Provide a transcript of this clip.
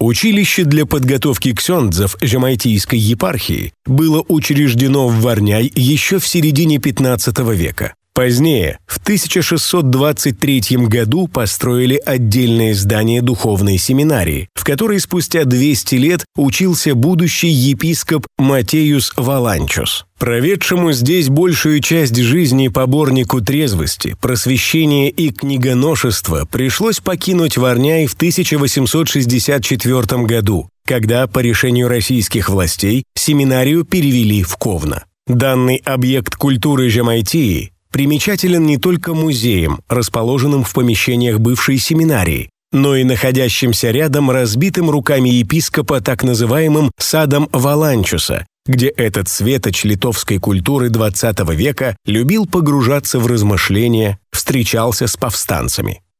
Училище для подготовки ксёндзов Жемайтийской епархии было учреждено в Варняй еще в середине XV века. Позднее, в 1623 году, построили отдельное здание духовной семинарии, в которой спустя 200 лет учился будущий епископ Матеюс Валанчус. Проведшему здесь большую часть жизни поборнику трезвости, просвещения и книгоношества пришлось покинуть Варняй в 1864 году, когда по решению российских властей семинарию перевели в Ковно. Данный объект культуры Жемайтии примечателен не только музеем, расположенным в помещениях бывшей семинарии, но и находящимся рядом разбитым руками епископа так называемым садом Валанчуса, где этот светоч литовской культуры XX века любил погружаться в размышления, встречался с повстанцами.